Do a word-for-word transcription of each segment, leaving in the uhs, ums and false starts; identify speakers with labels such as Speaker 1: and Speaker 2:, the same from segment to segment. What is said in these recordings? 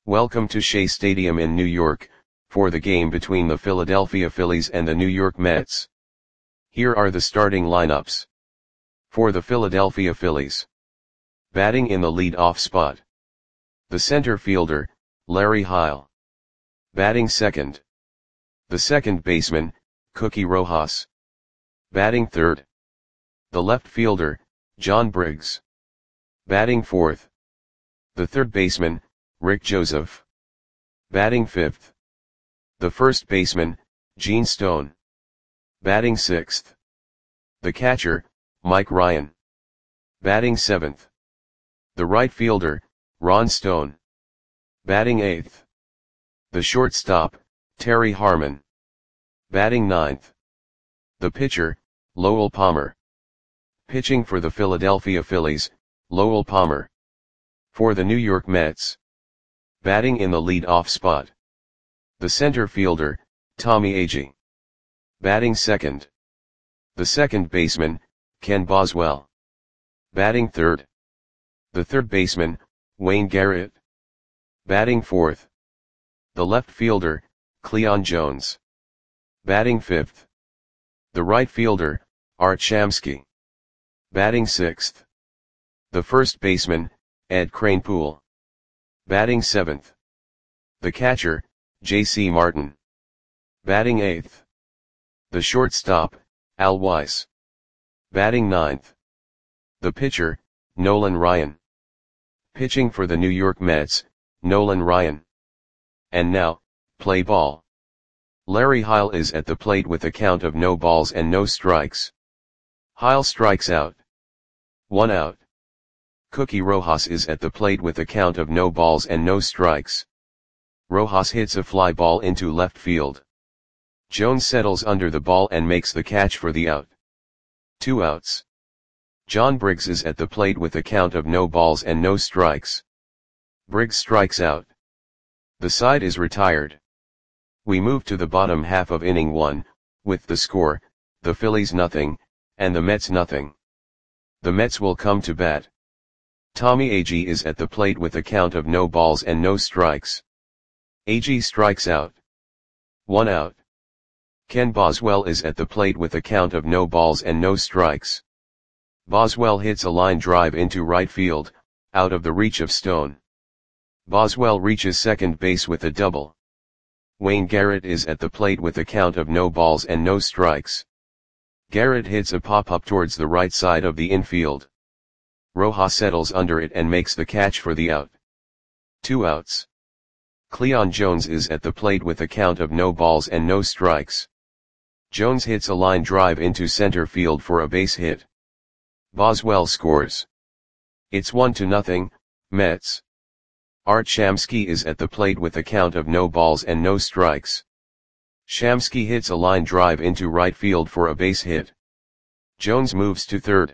Speaker 1: Welcome to Shea Stadium in New York, for the game between the Philadelphia Phillies and the New York Mets. Here are the starting lineups. For the Philadelphia Phillies. Batting in the lead-off spot. The center fielder, Larry Heil. Batting second. The second baseman, Cookie Rojas. Batting third. The left fielder, John Briggs. Batting fourth. The third baseman, Rick Joseph. Batting fifth. The first baseman, Gene Stone. Batting sixth. The catcher, Mike Ryan. Batting seventh. The right fielder, Ron Stone. Batting eighth. The shortstop, Terry Harmon. Batting ninth. The pitcher, Lowell Palmer. Pitching for the Philadelphia Phillies, Lowell Palmer. For the New York Mets. Batting in the lead-off spot. The center fielder, Tommy Agee. Batting second. The second baseman, Ken Boswell. Batting third. The third baseman, Wayne Garrett. Batting fourth. The left fielder, Cleon Jones. Batting fifth. The right fielder, Art Shamsky. Batting sixth. The first baseman, Ed Kranepool. Batting seventh. The catcher, J C Martin. Batting eighth. The shortstop, Al Weiss. Batting ninth. The pitcher, Nolan Ryan. Pitching for the New York Mets, Nolan Ryan. And now, play ball. Larry Heil is at the plate with a count of no balls and no strikes. Heil strikes out. One out. Cookie Rojas is at the plate with a count of no balls and no strikes. Rojas hits a fly ball into left field. Jones settles under the ball and makes the catch for the out. Two outs. John Briggs is at the plate with a count of no balls and no strikes. Briggs strikes out. The side is retired. We move to the bottom half of inning one, with the score, the Phillies nothing, and the Mets nothing. The Mets will come to bat. Tommy Agee is at the plate with a count of no balls and no strikes. Agee strikes out. One out. Ken Boswell is at the plate with a count of no balls and no strikes. Boswell hits a line drive into right field, out of the reach of Stone. Boswell reaches second base with a double. Wayne Garrett is at the plate with a count of no balls and no strikes. Garrett hits a pop-up towards the right side of the infield. Rojas settles under it and makes the catch for the out. Two outs. Cleon Jones is at the plate with a count of no balls and no strikes. Jones hits a line drive into center field for a base hit. Boswell scores. It's one to nothing, Mets. Art Shamsky is at the plate with a count of no balls and no strikes. Shamsky hits a line drive into right field for a base hit. Jones moves to third.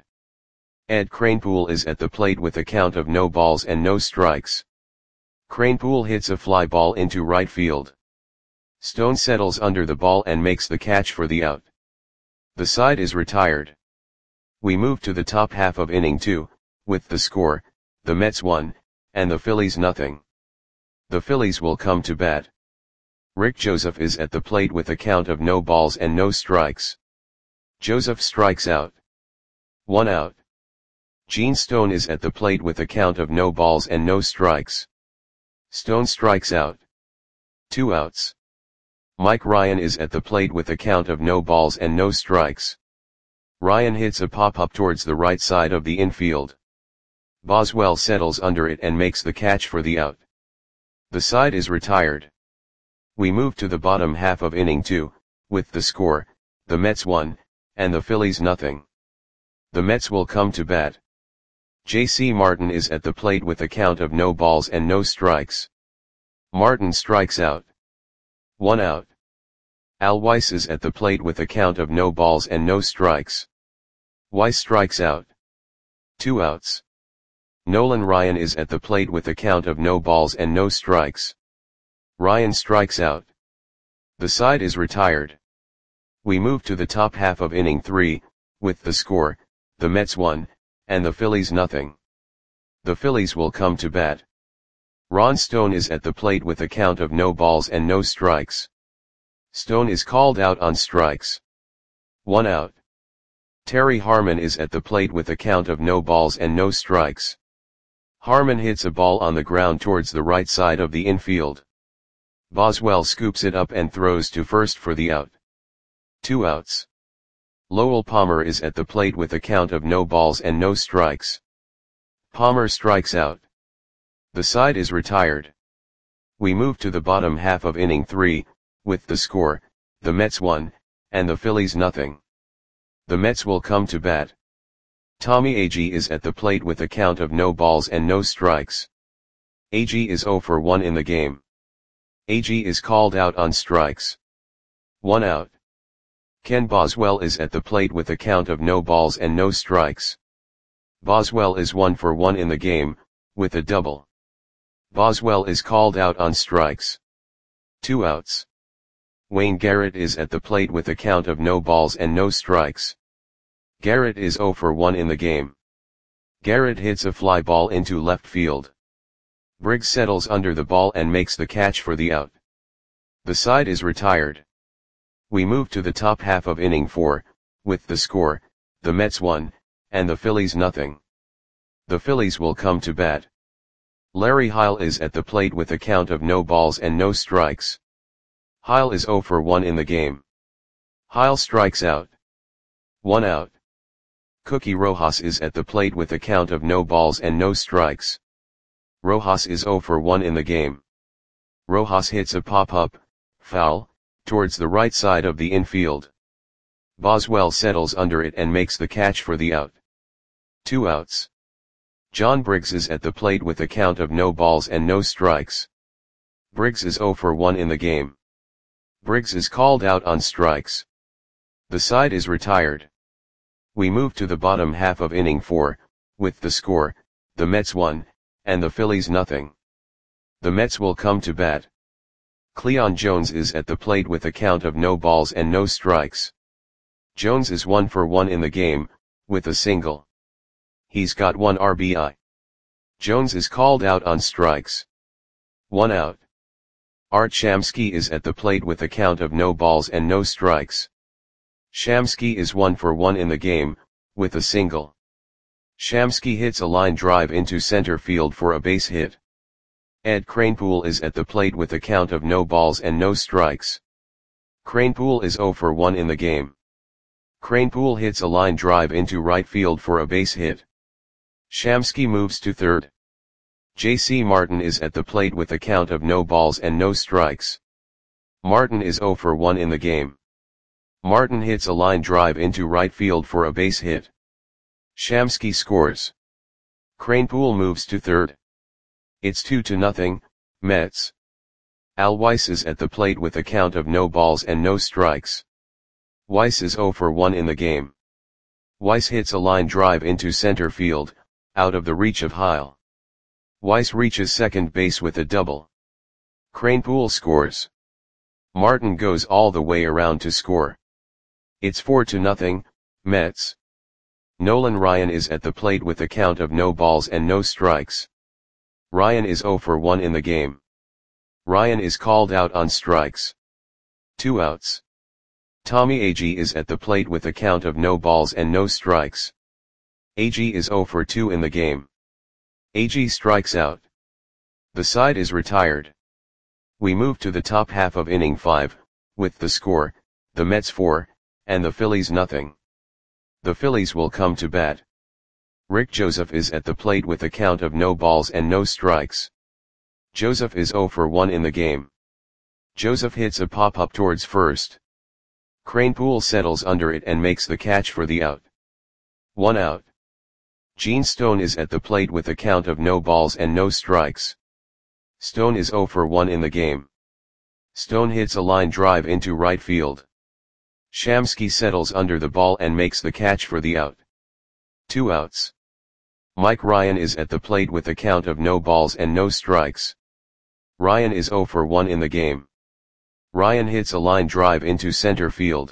Speaker 1: Ed Kranepool is at the plate with a count of no balls and no strikes. Kranepool hits a fly ball into right field. Stone settles under the ball and makes the catch for the out. The side is retired. We move to the top half of inning two, with the score, the Mets one, and the Phillies nothing. The Phillies will come to bat. Rick Joseph is at the plate with a count of no balls and no strikes. Joseph strikes out. One out. Gene Stone is at the plate with a count of no balls and no strikes. Stone strikes out. Two outs. Mike Ryan is at the plate with a count of no balls and no strikes. Ryan hits a pop-up towards the right side of the infield. Boswell settles under it and makes the catch for the out. The side is retired. We move to the bottom half of inning two, with the score, the Mets one, and the Phillies nothing. The Mets will come to bat. J C Martin is at the plate with a count of no balls and no strikes. Martin strikes out. One out. Al Weiss is at the plate with a count of no balls and no strikes. Weiss strikes out. Two outs. Nolan Ryan is at the plate with a count of no balls and no strikes. Ryan strikes out. The side is retired. We move to the top half of inning three, with the score, the Mets one, and the Phillies nothing. The Phillies will come to bat. Ron Stone is at the plate with a count of no balls and no strikes. Stone is called out on strikes. One out. Terry Harmon is at the plate with a count of no balls and no strikes. Harmon hits a ball on the ground towards the right side of the infield. Boswell scoops it up and throws to first for the out. Two outs. Lowell Palmer is at the plate with a count of no balls and no strikes. Palmer strikes out. The side is retired. We move to the bottom half of inning three, with the score, the Mets one, and the Phillies nothing. The Mets will come to bat. Tommy Agee is at the plate with a count of no balls and no strikes. Agee is oh for one in the game. Agee is called out on strikes. One out. Ken Boswell is at the plate with a count of no balls and no strikes. Boswell is one for one in the game, with a double. Boswell is called out on strikes. Two outs. Wayne Garrett is at the plate with a count of no balls and no strikes. Garrett is oh for one in the game. Garrett hits a fly ball into left field. Briggs settles under the ball and makes the catch for the out. The side is retired. We move to the top half of inning four, with the score, the Mets one, and the Phillies nothing. The Phillies will come to bat. Larry Heil is at the plate with a count of no balls and no strikes. Heil is oh for one in the game. Heil strikes out. One out. Cookie Rojas is at the plate with a count of no balls and no strikes. Rojas is oh for one in the game. Rojas hits a pop-up, foul, towards the right side of the infield. Boswell settles under it and makes the catch for the out. Two outs. John Briggs is at the plate with a count of no balls and no strikes. Briggs is oh for one in the game. Briggs is called out on strikes. The side is retired. We move to the bottom half of inning four, with the score, the Mets one, and the Phillies nothing. The Mets will come to bat. Cleon Jones is at the plate with a count of no balls and no strikes. Jones is one for one in the game, with a single. He's got one R B I. Jones is called out on strikes. One out. Art Shamsky is at the plate with a count of no balls and no strikes. Shamsky is one for one in the game, with a single. Shamsky hits a line drive into center field for a base hit. Ed Kranepool is at the plate with a count of no balls and no strikes. Kranepool is oh for one in the game. Kranepool hits a line drive into right field for a base hit. Shamsky moves to third. J C Martin is at the plate with a count of no balls and no strikes. Martin is oh for one in the game. Martin hits a line drive into right field for a base hit. Shamsky scores. Kranepool moves to third. It's two to nothing, Mets. Al Weiss is at the plate with a count of no balls and no strikes. Weiss is oh for one in the game. Weiss hits a line drive into center field, out of the reach of Heil. Weiss reaches second base with a double. Kranepool scores. Martin goes all the way around to score. It's four to nothing, Mets. Nolan Ryan is at the plate with a count of no balls and no strikes. Ryan is oh for one in the game. Ryan is called out on strikes. Two outs. Tommy Agee is at the plate with a count of no balls and no strikes. Agee is oh for two in the game. Agee strikes out. The side is retired. We move to the top half of inning five, with the score, the Mets four, and the Phillies nothing. The Phillies will come to bat. Rick Joseph is at the plate with a count of no balls and no strikes. Joseph is oh for one in the game. Joseph hits a pop-up towards first. Kranepool settles under it and makes the catch for the out. One out. Gene Stone is at the plate with a count of no balls and no strikes. Stone is oh for one in the game. Stone hits a line drive into right field. Shamsky settles under the ball and makes the catch for the out. Two outs. Mike Ryan is at the plate with a count of no balls and no strikes. Ryan is oh for one in the game. Ryan hits a line drive into center field.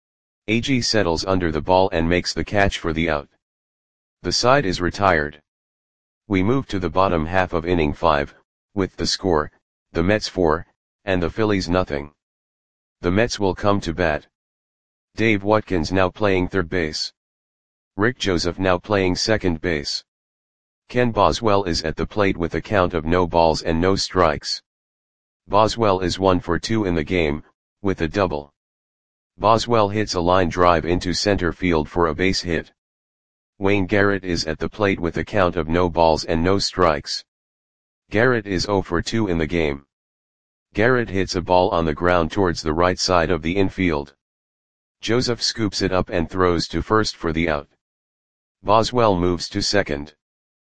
Speaker 1: Agee settles under the ball and makes the catch for the out. The side is retired. We move to the bottom half of inning five, with the score, the Mets four, and the Phillies nothing. The Mets will come to bat. Dave Watkins now playing third base. Rick Joseph now playing second base. Ken Boswell is at the plate with a count of no balls and no strikes. Boswell is one for two in the game, with a double. Boswell hits a line drive into center field for a base hit. Wayne Garrett is at the plate with a count of no balls and no strikes. Garrett is zero for two in the game. Garrett hits a ball on the ground towards the right side of the infield. Joseph scoops it up and throws to first for the out. Boswell moves to second.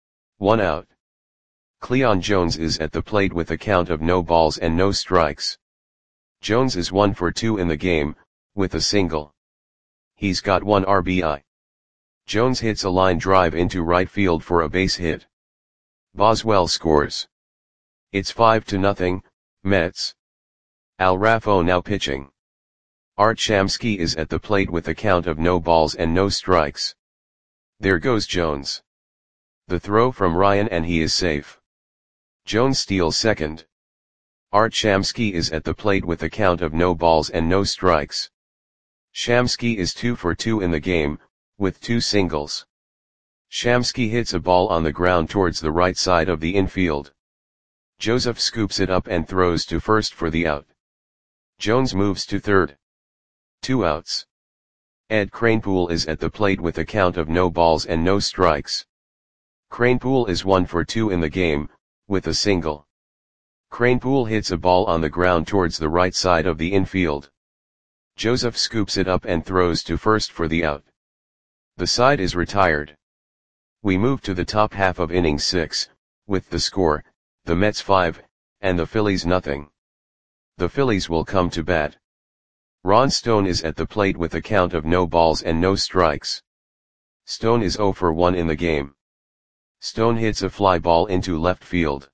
Speaker 1: One out. Cleon Jones is at the plate with a count of no balls and no strikes. Jones is one for two in the game, with a single. He's got one R B I. Jones hits a line drive into right field for a base hit. Boswell scores. It's five to nothing, Mets. Al Raffo now pitching. Art Shamsky is at the plate with a count of no balls and no strikes. There goes Jones. The throw from Ryan and he is safe. Jones steals second. Art Shamsky is at the plate with a count of no balls and no strikes. Shamsky is two for two in the game, with two singles. Shamsky hits a ball on the ground towards the right side of the infield. Joseph scoops it up and throws to first for the out. Jones moves to third. Two outs. Ed Kranepool is at the plate with a count of no balls and no strikes. Kranepool is one for two in the game, with a single. Kranepool hits a ball on the ground towards the right side of the infield. Joseph scoops it up and throws to first for the out. The side is retired. We move to the top half of inning six, with the score, the Mets five, and the Phillies nothing. The Phillies will come to bat. Ron Stone is at the plate with a count of no balls and no strikes. Stone is zero for one in the game. Stone hits a fly ball into left field.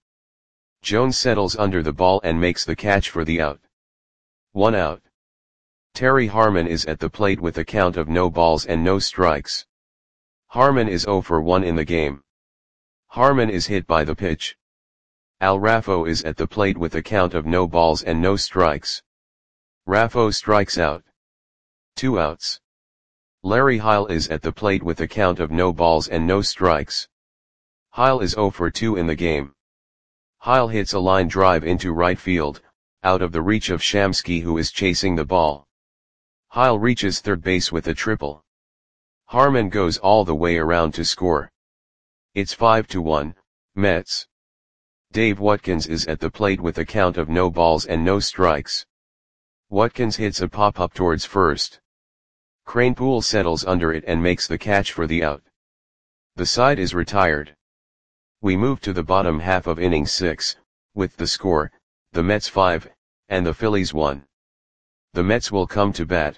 Speaker 1: Jones settles under the ball and makes the catch for the out. One out. Terry Harmon is at the plate with a count of no balls and no strikes. Harmon is zero for one in the game. Harmon is hit by the pitch. Al Raffo is at the plate with a count of no balls and no strikes. Raffo strikes out. Two outs. Larry Heil is at the plate with a count of no balls and no strikes. Heil is zero for two in the game. Heil hits a line drive into right field, out of the reach of Shamsky who is chasing the ball. Heil reaches third base with a triple. Harmon goes all the way around to score. It's five to one, Mets. Dave Watkins is at the plate with a count of no balls and no strikes. Watkins hits a pop-up towards first. Kranepool settles under it and makes the catch for the out. The side is retired. We move to the bottom half of inning six, with the score, the Mets five, and the Phillies one. The Mets will come to bat.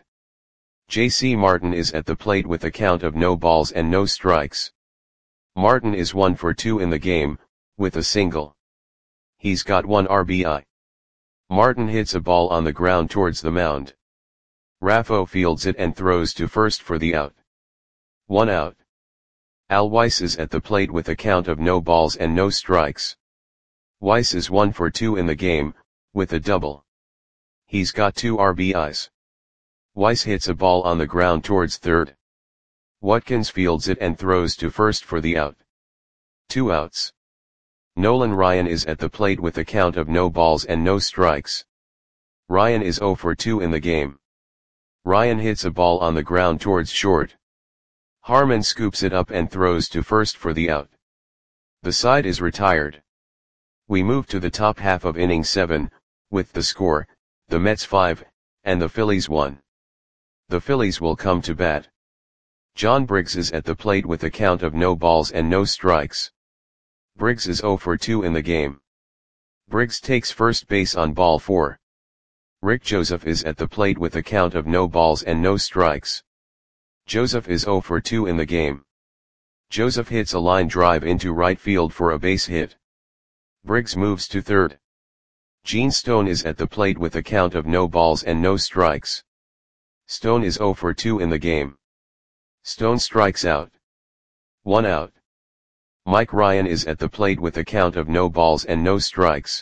Speaker 1: J C Martin is at the plate with a count of no balls and no strikes. Martin is one for two in the game, with a single. He's got one R B I. Martin hits a ball on the ground towards the mound. Raffo fields it and throws to first for the out. One out. Al Weiss is at the plate with a count of no balls and no strikes. Weiss is one for two in the game, with a double. He's got two R B Is. Weiss hits a ball on the ground towards third. Watkins fields it and throws to first for the out. Two outs. Nolan Ryan is at the plate with a count of no balls and no strikes. Ryan is zero for two in the game. Ryan hits a ball on the ground towards short. Harmon scoops it up and throws to first for the out. The side is retired. We move to the top half of inning seven, with the score, the Mets five, and the Phillies one. The Phillies will come to bat. John Briggs is at the plate with a count of no balls and no strikes. Briggs is zero for two in the game. Briggs takes first base on ball four. Rick Joseph is at the plate with a count of no balls and no strikes. Joseph is zero for two in the game. Joseph hits a line drive into right field for a base hit. Briggs moves to third. Gene Stone is at the plate with a count of no balls and no strikes. Stone is zero for two in the game. Stone strikes out. One out. Mike Ryan is at the plate with a count of no balls and no strikes.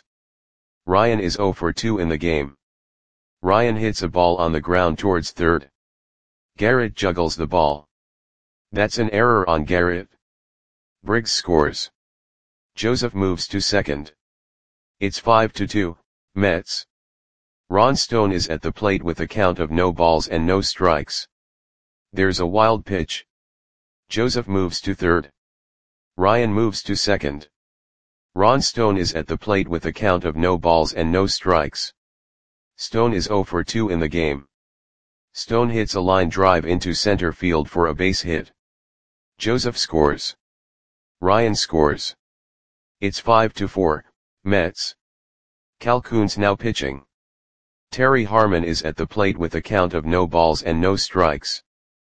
Speaker 1: Ryan is zero for two in the game. Ryan hits a ball on the ground towards third. Garrett juggles the ball. That's an error on Garrett. Briggs scores. Joseph moves to second. It's five to two, Mets. Ron Stone is at the plate with a count of no balls and no strikes. There's a wild pitch. Joseph moves to third. Ryan moves to second. Ron Stone is at the plate with a count of no balls and no strikes. Stone is zero for two in the game. Stone hits a line drive into center field for a base hit. Joseph scores. Ryan scores. It's five to four, Mets. Calhoun's now pitching. Terry Harmon is at the plate with a count of no balls and no strikes.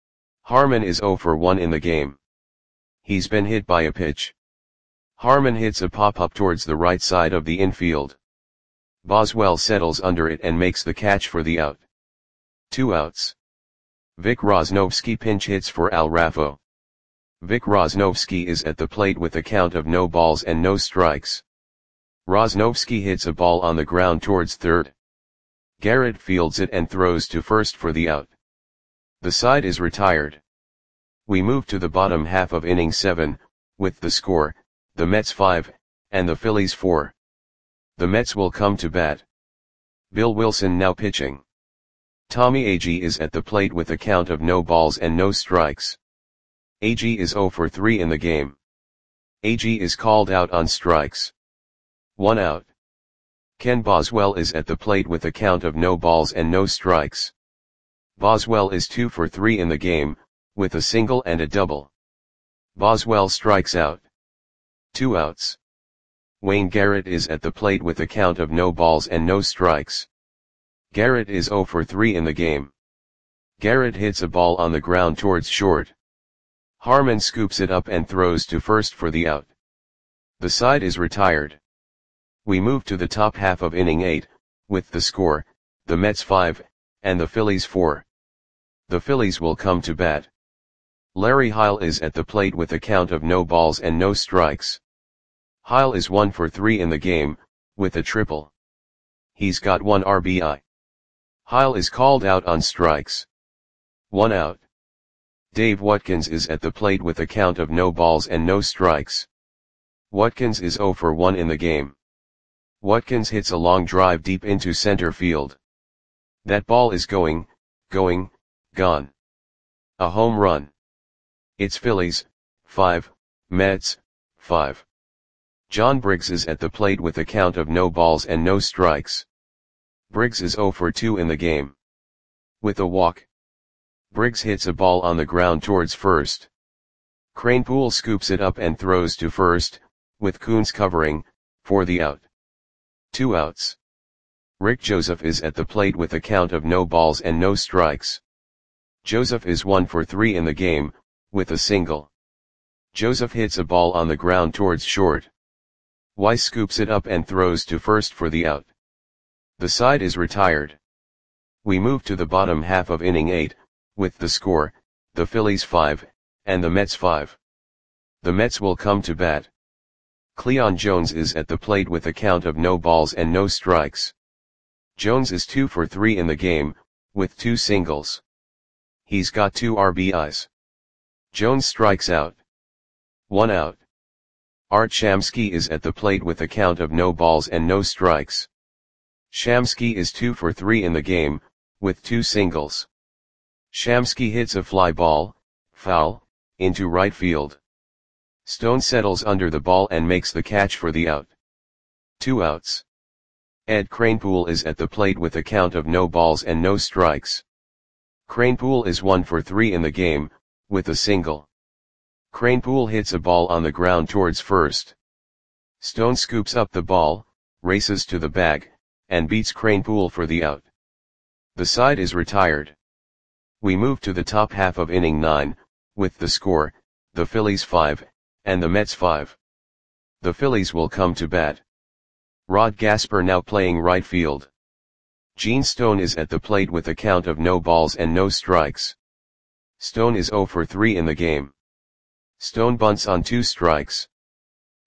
Speaker 1: Harmon is zero for one in the game. He's been hit by a pitch. Harmon hits a pop-up towards the right side of the infield. Boswell settles under it and makes the catch for the out. Two outs. Vic Rosnovsky pinch hits for Al Raffo. Vic Rosnovsky is at the plate with a count of no balls and no strikes. Rosnovsky hits a ball on the ground towards third. Garrett fields it and throws to first for the out. The side is retired. We move to the bottom half of inning seven, with the score, the Mets five, and the Phillies four. The Mets will come to bat. Bill Wilson now pitching. Tommy Agee is at the plate with a count of no balls and no strikes. Agee is zero for three in the game. Agee is called out on strikes. One out. Ken Boswell is at the plate with a count of no balls and no strikes. Boswell is two for three in the game, with a single and a double. Boswell strikes out. Two outs. Wayne Garrett is at the plate with a count of no balls and no strikes. Garrett is zero for three in the game. Garrett hits a ball on the ground towards short. Harmon scoops it up and throws to first for the out. The side is retired. We move to the top half of inning eight, with the score, the Mets five, and the Phillies four. The Phillies will come to bat. Larry Heil is at the plate with a count of no balls and no strikes. Heil is one for three in the game, with a triple. He's got one R B I. Heil is called out on strikes. One out. Dave Watkins is at the plate with a count of no balls and no strikes. Watkins is zero for one in the game. Watkins hits a long drive deep into center field. That ball is going, going, gone. A home run. It's Phillies, five, Mets, five. John Briggs is at the plate with a count of no balls and no strikes. Briggs is zero for two in the game. With a walk. Briggs hits a ball on the ground towards first. Kranepool scoops it up and throws to first, with Coons covering, for the out. Two outs. Rick Joseph is at the plate with a count of no balls and no strikes. Joseph is one for three in the game, with a single. Joseph hits a ball on the ground towards short. Weiss scoops it up and throws to first for the out. The side is retired. We move to the bottom half of inning eight, with the score, the Phillies five, and the Mets five. The Mets will come to bat. Cleon Jones is at the plate with a count of no balls and no strikes. Jones is two for three in the game, with two singles. He's got two R B Is. Jones strikes out. One out. Art Shamsky is at the plate with a count of no balls and no strikes. Shamsky is two for three in the game, with two singles. Shamsky hits a fly ball, foul, into right field. Stone settles under the ball and makes the catch for the out. Two outs. Ed Kranepool is at the plate with a count of no balls and no strikes. Kranepool is one for three in the game, with a single. Kranepool hits a ball on the ground towards first. Stone scoops up the ball, races to the bag, and beats Kranepool for the out. The side is retired. We move to the top half of inning nine, with the score, the Phillies five, and the Mets five. The Phillies will come to bat. Rod Gasper now playing right field. Gene Stone is at the plate with a count of no balls and no strikes. Stone is zero for three in the game. Stone bunts on two strikes.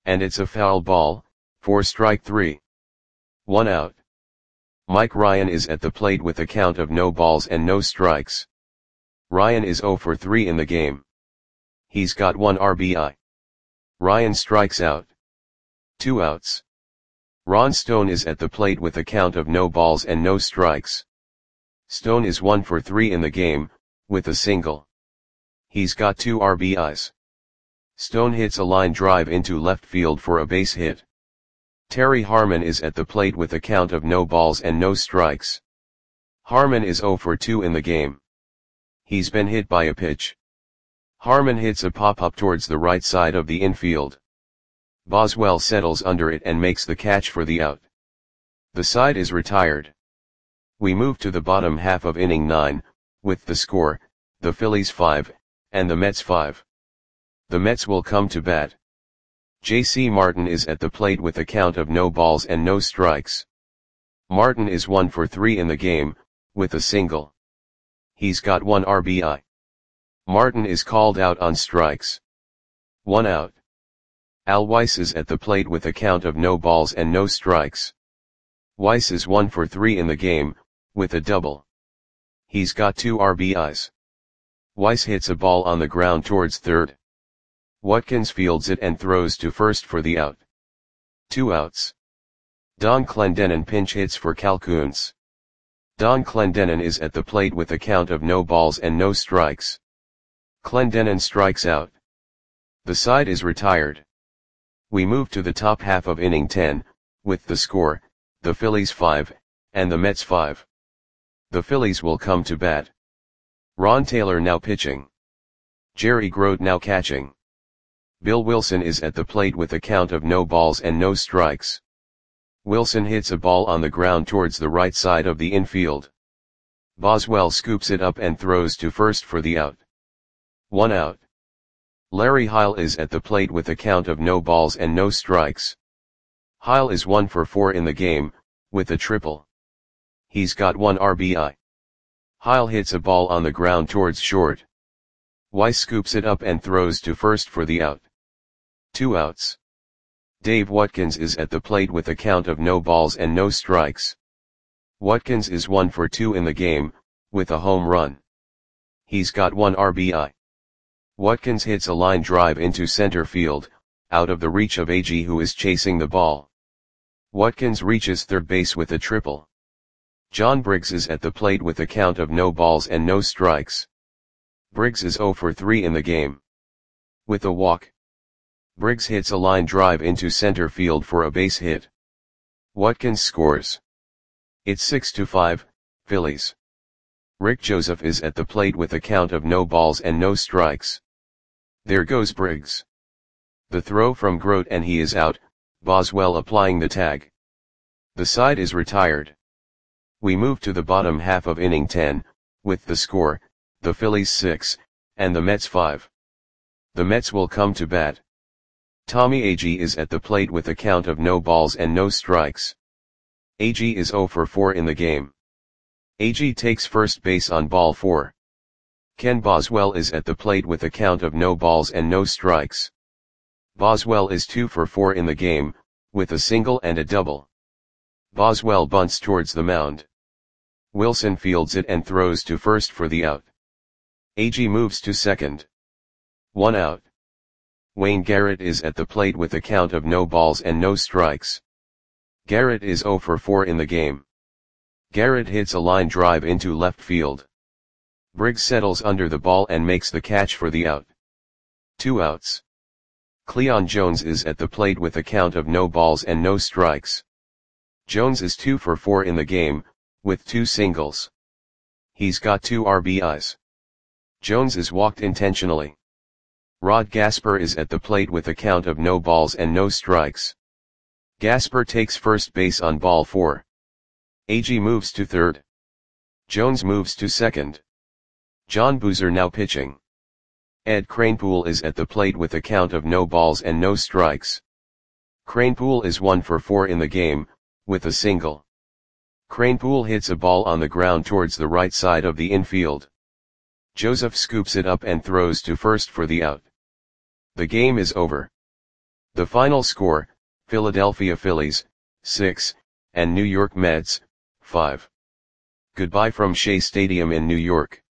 Speaker 1: And it's a foul ball, for strike three. One out. Mike Ryan is at the plate with a count of no balls and no strikes. Ryan is oh for three in the game. He's got one R B I. Ryan strikes out. Two outs. Ron Stone is at the plate with a count of no balls and no strikes. Stone is one for three in the game, with a single. He's got two R B Is. Stone hits a line drive into left field for a base hit. Terry Harmon is at the plate with a count of no balls and no strikes. Harmon is oh for two in the game. He's been hit by a pitch. Harmon hits a pop-up towards the right side of the infield. Boswell settles under it and makes the catch for the out. The side is retired. We move to the bottom half of inning nine, with the score, the Phillies five, and the Mets five. The Mets will come to bat. J C Martin is at the plate with a count of no balls and no strikes. Martin is one for three in the game, with a single. He's got one R B I. Martin is called out on strikes. One out. Al Weiss is at the plate with a count of no balls and no strikes. Weiss is one for three in the game, with a double. He's got two R B Is. Weiss hits a ball on the ground towards third. Watkins fields it and throws to first for the out. Two outs. Don Clendenon pinch hits for Calcouns. Don Clendenon is at the plate with a count of no balls and no strikes. Clendenon strikes out. The side is retired. We move to the top half of inning ten, with the score, the Phillies five, and the Mets five. The Phillies will come to bat. Ron Taylor now pitching. Jerry Grote now catching. Bill Wilson is at the plate with a count of no balls and no strikes. Wilson hits a ball on the ground towards the right side of the infield. Boswell scoops it up and throws to first for the out. One out. Larry Heil is at the plate with a count of no balls and no strikes. Heil is one for four in the game, with a triple. He's got one R B I. Heil hits a ball on the ground towards short. Weiss scoops it up and throws to first for the out. Two outs. Dave Watkins is at the plate with a count of no balls and no strikes. Watkins is one for two in the game, with a home run. He's got one R B I. Watkins hits a line drive into center field, out of the reach of A G who is chasing the ball. Watkins reaches third base with a triple. John Briggs is at the plate with a count of no balls and no strikes. Briggs is oh for three in the game. With a walk. Briggs hits a line drive into center field for a base hit. Watkins scores. It's six to five, Phillies. Rick Joseph is at the plate with a count of no balls and no strikes. There goes Briggs. The throw from Grote and he is out, Boswell applying the tag. The side is retired. We move to the bottom half of inning ten, with the score, the Phillies six, and the Mets five. The Mets will come to bat. Tommy Agee is at the plate with a count of no balls and no strikes. Agee is oh for four in the game. Agee takes first base on ball four. Ken Boswell is at the plate with a count of no balls and no strikes. Boswell is two for four in the game, with a single and a double. Boswell bunts towards the mound. Wilson fields it and throws to first for the out. Agee moves to second. One out. Wayne Garrett is at the plate with a count of no balls and no strikes. Garrett is oh for four in the game. Garrett hits a line drive into left field. Briggs settles under the ball and makes the catch for the out. Two outs. Cleon Jones is at the plate with a count of no balls and no strikes. Jones is two for four in the game, with two singles. He's got two R B Is. Jones is walked intentionally. Rod Gasper is at the plate with a count of no balls and no strikes. Gasper takes first base on ball four. Agee moves to third. Jones moves to second. John Boozer now pitching. Ed Kranepool is at the plate with a count of no balls and no strikes. Kranepool is one for four in the game, with a single. Kranepool hits a ball on the ground towards the right side of the infield. Joseph scoops it up and throws to first for the out. The game is over. The final score, Philadelphia Phillies, six, and New York Mets, five. Goodbye from Shea Stadium in New York.